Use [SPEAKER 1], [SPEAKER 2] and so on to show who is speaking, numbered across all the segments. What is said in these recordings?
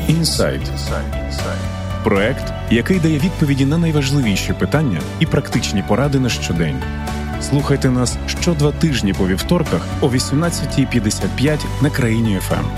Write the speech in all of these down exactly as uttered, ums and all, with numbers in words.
[SPEAKER 1] Інсайт. Проект, який дає відповіді на найважливіші питання і практичні поради на щодень. Слухайте нас що два тижні по вівторках о вісімнадцята п'ятдесят п'ять на Країні еф ем.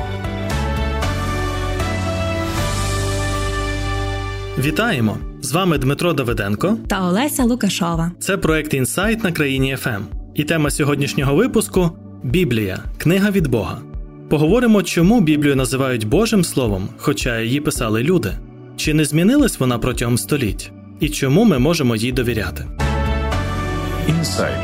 [SPEAKER 2] Вітаємо! З вами Дмитро Давиденко
[SPEAKER 3] та Олеся Лукашова.
[SPEAKER 2] Це проект «Інсайт» на Країні еф ем. І тема сьогоднішнього випуску – Біблія – книга від Бога. Поговоримо, чому Біблію називають Божим Словом, хоча її писали люди. Чи не змінилась вона протягом століть? І чому ми можемо їй довіряти?
[SPEAKER 1] Інсайт.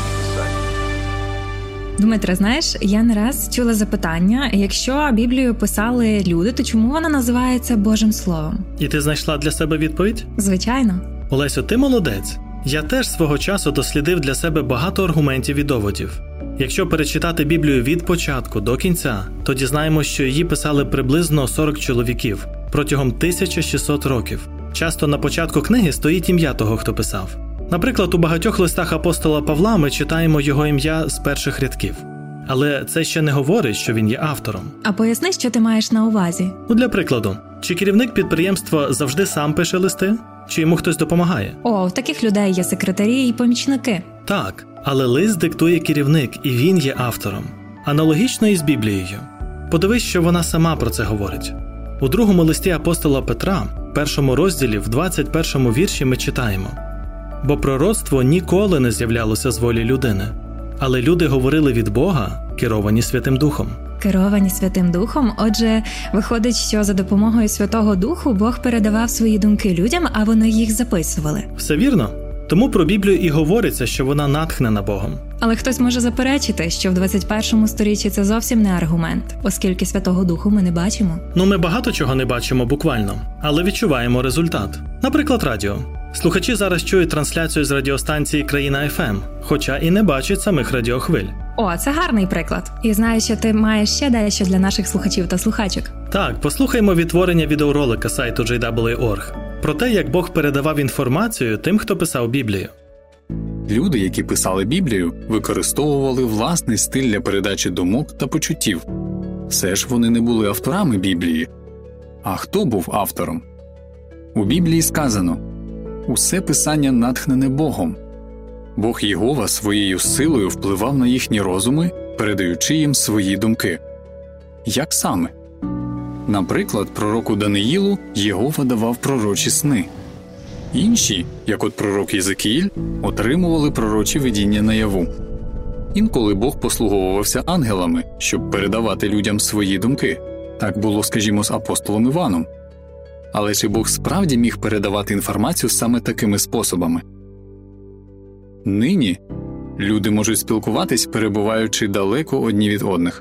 [SPEAKER 3] Дмитре, знаєш, я не раз чула запитання, якщо Біблію писали люди, то чому вона називається Божим Словом?
[SPEAKER 2] І ти знайшла для себе відповідь?
[SPEAKER 3] Звичайно.
[SPEAKER 2] Олесю, ти молодець. Я теж свого часу дослідив для себе багато аргументів і доводів. Якщо перечитати Біблію від початку до кінця, то дізнаємося, що її писали приблизно сорок чоловіків протягом тисяча шістсот років. Часто на початку книги стоїть ім'я того, хто писав. Наприклад, у багатьох листах апостола Павла ми читаємо його ім'я з перших рядків. Але це ще не говорить, що він є автором.
[SPEAKER 3] А поясни, що ти маєш на увазі?
[SPEAKER 2] Ну, для прикладу, чи керівник підприємства завжди сам пише листи? Чи йому хтось допомагає?
[SPEAKER 3] О, в таких людей є секретарі і помічники.
[SPEAKER 2] Так, але лист диктує керівник, і він є автором. Аналогічно і з Біблією. Подивись, що вона сама про це говорить. У другому листі апостола Петра, першому розділі, в двадцять першому вірші ми читаємо: «Бо пророцтво ніколи не з'являлося з волі людини, але люди говорили від Бога, керовані Святим Духом».
[SPEAKER 3] Керовані Святим Духом? Отже, виходить, що за допомогою Святого Духу Бог передавав свої думки людям, а вони їх записували.
[SPEAKER 2] Все вірно. Тому про Біблію і говориться, що вона натхнена Богом.
[SPEAKER 3] Але хтось може заперечити, що в двадцять першому сторіччі це зовсім не аргумент, оскільки Святого Духу ми не бачимо.
[SPEAKER 2] Ну, ми багато чого не бачимо буквально, але відчуваємо результат. Наприклад, радіо. Слухачі зараз чують трансляцію з радіостанції «Країна еф ем», хоча і не бачать самих радіохвиль.
[SPEAKER 3] О, це гарний приклад. І знаю, що ти маєш ще дещо для наших слухачів та слухачок.
[SPEAKER 2] Так, послухаймо відтворення відеоролика сайту джей дабл ю крапка орг про те, як Бог передавав інформацію тим, хто писав Біблію.
[SPEAKER 4] Люди, які писали Біблію, використовували власний стиль для передачі думок та почуттів. Все ж вони не були авторами Біблії. А хто був автором? У Біблії сказано: «Усе писання натхнене Богом». Бог Єгова своєю силою впливав на їхні розуми, передаючи їм свої думки. Як саме? Наприклад, пророку Даниїлу Єгова давав пророчі сни. Інші, як от пророк Єзекіїль, отримували пророчі видіння наяву. Інколи Бог послуговувався ангелами, щоб передавати людям свої думки. Так було, скажімо, з апостолом Іваном. Але чи Бог справді міг передавати інформацію саме такими способами? Нині люди можуть спілкуватись, перебуваючи далеко одні від одних.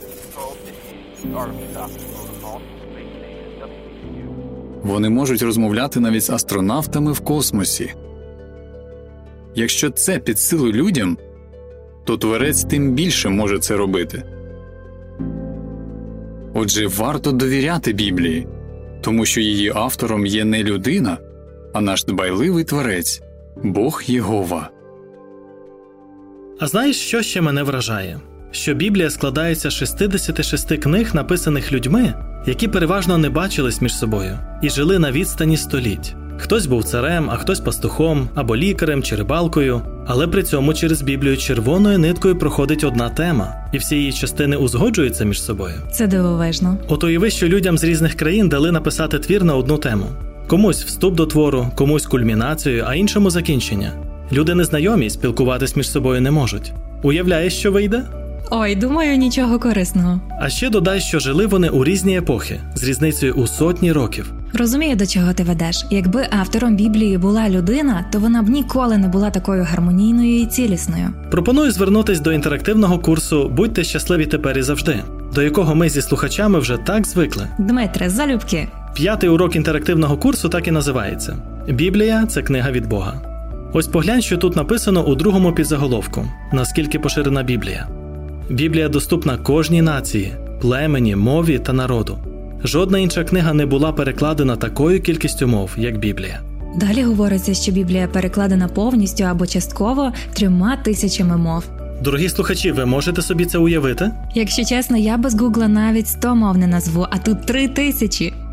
[SPEAKER 4] Вони можуть розмовляти навіть з астронавтами в космосі. Якщо це під силу людям, то Творець тим більше може це робити. Отже, варто довіряти Біблії, тому що її автором є не людина, а наш дбайливий Творець – Бог Єгова.
[SPEAKER 2] А знаєш, що ще мене вражає? Що Біблія складається з шістдесят шість книг, написаних людьми, які переважно не бачились між собою і жили на відстані століть. Хтось був царем, а хтось пастухом, або лікарем чи рибалкою, але при цьому через Біблію червоною ниткою проходить одна тема, і всі її частини узгоджуються між собою.
[SPEAKER 3] Це дивовижно.
[SPEAKER 2] От уяви, що людям з різних країн дали написати твір на одну тему. Комусь вступ до твору, комусь кульмінацію, а іншому закінчення. Люди незнайомі, спілкуватись між собою не можуть. Уявляєш, що вийде?
[SPEAKER 3] Ой, думаю, нічого корисного.
[SPEAKER 2] А ще додай, що жили вони у різні епохи, з різницею у сотні років.
[SPEAKER 3] Розумію, до чого ти ведеш. Якби автором Біблії була людина, то вона б ніколи не була такою гармонійною і цілісною.
[SPEAKER 2] Пропоную звернутись до інтерактивного курсу «Будьте щасливі тепер і завжди», до якого ми зі слухачами вже так звикли.
[SPEAKER 3] Дмитре, залюбки.
[SPEAKER 2] П'ятий урок інтерактивного курсу так і називається «Біблія – це книга від Бога». Ось поглянь, що тут написано у другому підзаголовку «Наскільки поширена Біблія». Біблія доступна кожній нації, племені, мові та народу. Жодна інша книга не була перекладена такою кількістю мов, як Біблія.
[SPEAKER 3] Далі говориться, що Біблія перекладена повністю або частково трьома тисячами мов.
[SPEAKER 2] Дорогі слухачі, ви можете собі це уявити?
[SPEAKER 3] Якщо чесно, я без Гугла навіть сто мов не назву, а тут три тисячі.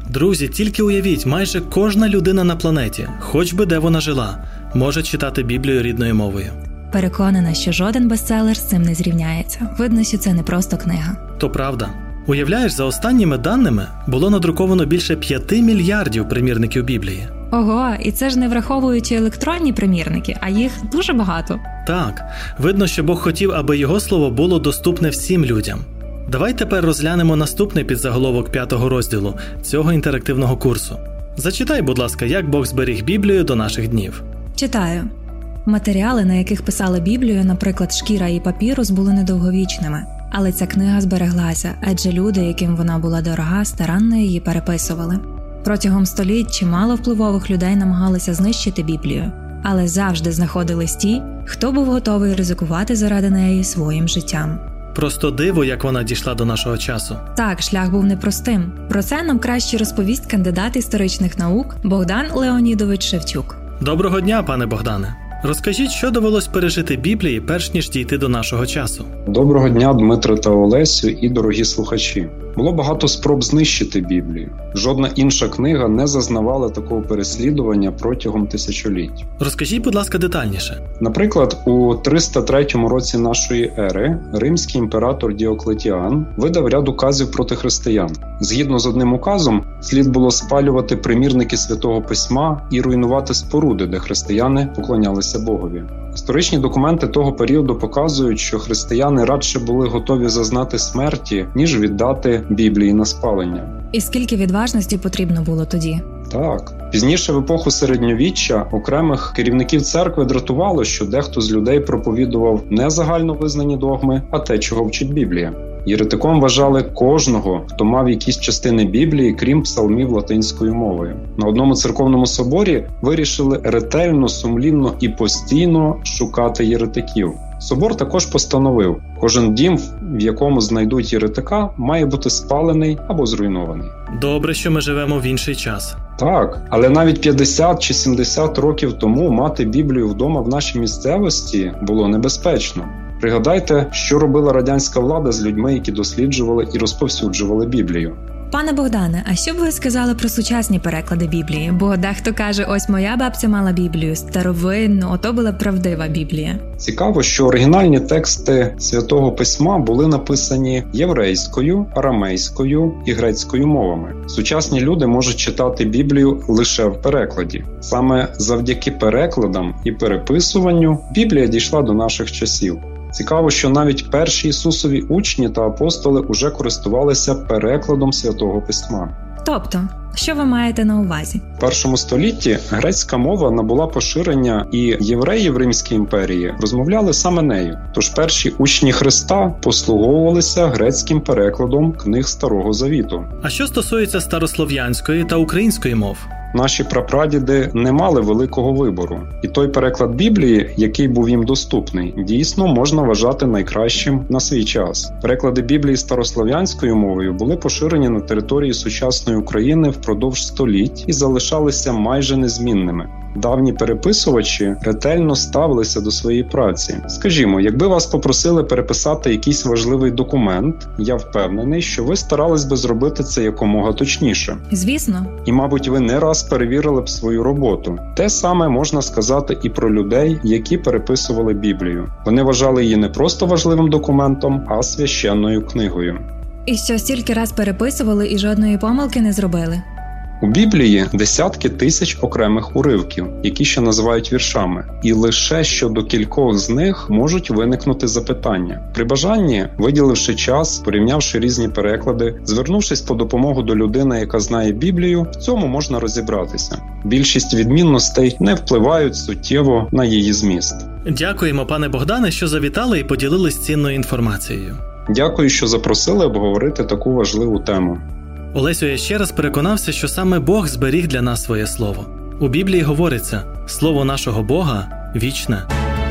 [SPEAKER 2] Друзі, тільки уявіть, майже кожна людина на планеті, хоч би де вона жила, може читати Біблію рідною мовою.
[SPEAKER 3] Переконана, що жоден бестселер з цим не зрівняється. Видно, що це не просто книга.
[SPEAKER 2] То правда. Уявляєш, за останніми даними було надруковано більше п'яти мільярдів примірників Біблії.
[SPEAKER 3] Ого, і це ж не враховуючи електронні примірники, а їх дуже багато.
[SPEAKER 2] Так, видно, що Бог хотів, аби його слово було доступне всім людям. Давай тепер розглянемо наступний підзаголовок п'ятого розділу цього інтерактивного курсу. Зачитай, будь ласка, як Бог зберіг Біблію до наших днів.
[SPEAKER 3] Читаю. Матеріали, на яких писали Біблію, наприклад, шкіра і папірус, були недовговічними. Але ця книга збереглася, адже люди, яким вона була дорога, старанно її переписували. Протягом століть чимало впливових людей намагалися знищити Біблію, але завжди знаходились ті, хто був готовий ризикувати заради неї своїм життям.
[SPEAKER 2] Просто диво, як вона дійшла до нашого часу.
[SPEAKER 3] Так, шлях був непростим. Про це нам краще розповість кандидат історичних наук Богдан Леонідович Шевчук.
[SPEAKER 2] Доброго дня, пане Богдане. Розкажіть, що довелось пережити Біблії, перш ніж дійти до нашого часу?
[SPEAKER 5] Доброго дня, Дмитре та Олесю і дорогі слухачі. Було багато спроб знищити Біблію. Жодна інша книга не зазнавала такого переслідування протягом тисячоліть.
[SPEAKER 2] Розкажіть, будь ласка, детальніше.
[SPEAKER 5] Наприклад, у триста третьому році нашої ери римський імператор Діоклетіан видав ряд указів проти християн. Згідно з одним указом, слід було спалювати примірники Святого Письма і руйнувати споруди, де християни поклонялися Богові. Історичні документи того періоду показують, що християни радше були готові зазнати смерті, ніж віддати Біблії на спалення.
[SPEAKER 3] І скільки відважності потрібно було тоді?
[SPEAKER 5] Так. Пізніше, в епоху середньовіччя, окремих керівників церкви дратувало, що дехто з людей проповідував не загальновизнані догми, а те, чого вчить Біблія. Єретиком вважали кожного, хто мав якісь частини Біблії, крім псалмів латинською мовою. На одному церковному соборі вирішили ретельно, сумлінно і постійно шукати єретиків. Собор також постановив, кожен дім, в якому знайдуть єретика, має бути спалений або зруйнований.
[SPEAKER 2] Добре, що ми живемо в інший час.
[SPEAKER 5] Так, але навіть п'ятдесят чи сімдесят років тому мати Біблію вдома в нашій місцевості було небезпечно. Пригадайте, що робила радянська влада з людьми, які досліджували і розповсюджували Біблію.
[SPEAKER 3] Пане Богдане, а що б ви сказали про сучасні переклади Біблії? Бо дехто каже, ось моя бабця мала Біблію, старовинну, ото була правдива Біблія.
[SPEAKER 5] Цікаво, що оригінальні тексти Святого Письма були написані єврейською, арамейською і грецькою мовами. Сучасні люди можуть читати Біблію лише в перекладі. Саме завдяки перекладам і переписуванню Біблія дійшла до наших часів. Цікаво, що навіть перші Ісусові учні та апостоли уже користувалися перекладом Святого Письма.
[SPEAKER 3] Тобто, що ви маєте на увазі?
[SPEAKER 5] В першому столітті грецька мова набула поширення, і євреї в Римській імперії розмовляли саме нею. Тож перші учні Христа послуговувалися грецьким перекладом книг Старого Завіту.
[SPEAKER 2] А що стосується старослов'янської та української мов?
[SPEAKER 5] Наші прапрадіди не мали великого вибору. І той переклад Біблії, який був їм доступний, дійсно можна вважати найкращим на свій час. Переклади Біблії старослов'янською мовою були поширені на території сучасної України впродовж століть і залишалися майже незмінними. Давні переписувачі ретельно ставилися до своєї праці. Скажімо, якби вас попросили переписати якийсь важливий документ, я впевнений, що ви старались би зробити це якомога точніше.
[SPEAKER 3] Звісно.
[SPEAKER 5] І, мабуть, ви не раз перевірили б свою роботу. Те саме можна сказати і про людей, які переписували Біблію. Вони вважали її не просто важливим документом, а священною книгою.
[SPEAKER 3] І що стільки раз переписували і жодної помилки не зробили?
[SPEAKER 5] У Біблії десятки тисяч окремих уривків, які ще називають віршами. І лише щодо кількох з них можуть виникнути запитання. При бажанні, виділивши час, порівнявши різні переклади, звернувшись по допомогу до людини, яка знає Біблію, в цьому можна розібратися. Більшість відмінностей не впливають суттєво на її зміст.
[SPEAKER 2] Дякуємо, пане Богдане, що завітали і поділились цінною інформацією.
[SPEAKER 5] Дякую, що запросили обговорити таку важливу тему.
[SPEAKER 2] Олесю, я ще раз переконався, що саме Бог зберіг для нас своє слово. У Біблії говориться: слово нашого Бога вічне.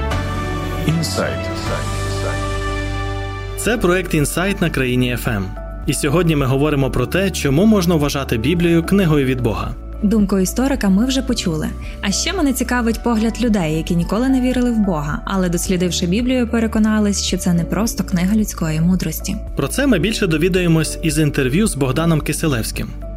[SPEAKER 1] Інсайт.
[SPEAKER 2] Це проект «Інсайт» на країні еф ем. І сьогодні ми говоримо про те, чому можна вважати Біблію книгою від Бога.
[SPEAKER 3] Думку історика ми вже почули. А ще мене цікавить погляд людей, які ніколи не вірили в Бога, але дослідивши Біблію, переконались, що це не просто книга людської мудрості.
[SPEAKER 2] Про це ми більше довідаємось із інтерв'ю з Богданом Киселевським.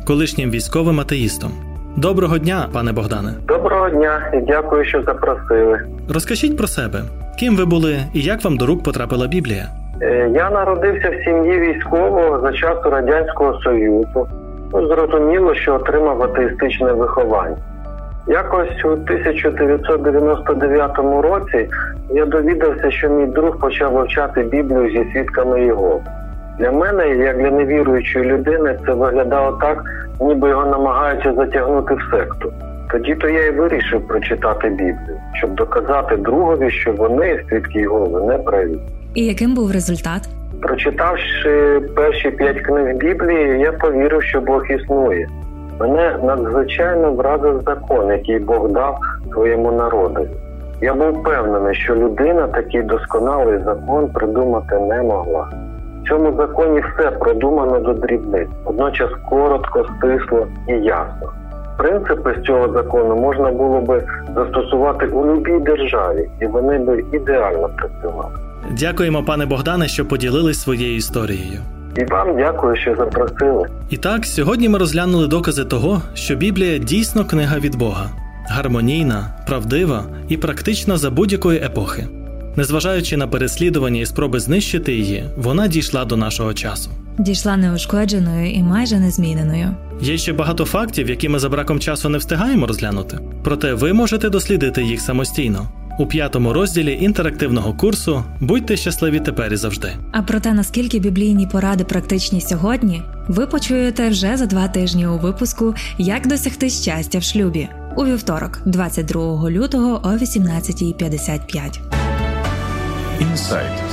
[SPEAKER 2] колишнім військовим атеїстом. Доброго дня, пане Богдане.
[SPEAKER 6] Доброго дня і дякую, що запросили.
[SPEAKER 2] Розкажіть про себе. Ким ви були і як вам до рук потрапила Біблія?
[SPEAKER 6] Я народився в сім'ї військового за часу Радянського Союзу. Ну, зрозуміло, що отримав атеїстичне виховання. Якось у тисяча дев'ятсот дев'яносто дев'ятому році я довідався, що мій друг почав вивчати Біблію зі свідками Єгови. Для мене, як для невіруючої людини, це виглядало так, ніби його намагаються затягнути в секту. Тоді-то я і вирішив прочитати Біблію, щоб доказати другові, що вони, свідки Єгови, не праві.
[SPEAKER 3] І яким був результат?
[SPEAKER 6] Прочитавши перші п'ять книг Біблії, я повірив, що Бог існує. Мене надзвичайно вразив закон, який Бог дав своєму народові. Я був впевнений, що людина такий досконалий закон придумати не могла. В цьому законі все продумано до дрібниць, водночас коротко, стисло і ясно. Принципи з цього закону можна було би застосувати у будь-якій державі, і вони би ідеально працювали.
[SPEAKER 2] Дякуємо, пане Богдане, що поділились своєю історією.
[SPEAKER 6] І вам дякую, що запросили.
[SPEAKER 2] І так, сьогодні ми розглянули докази того, що Біблія дійсно книга від Бога. Гармонійна, правдива і практична за будь-якої епохи. Незважаючи на переслідування і спроби знищити її, вона дійшла до нашого часу.
[SPEAKER 3] Дійшла неушкодженою і майже незміненою.
[SPEAKER 2] Є ще багато фактів, які ми за браком часу не встигаємо розглянути. Проте ви можете дослідити їх самостійно. У п'ятому розділі інтерактивного курсу «Будьте щасливі тепер і завжди».
[SPEAKER 3] А про те, наскільки біблійні поради практичні сьогодні, ви почуєте вже за два тижні у випуску «Як досягти щастя в шлюбі» у вівторок, двадцять другого лютого о вісімнадцятій п'ятдесят п'ять.
[SPEAKER 1] Інсайт.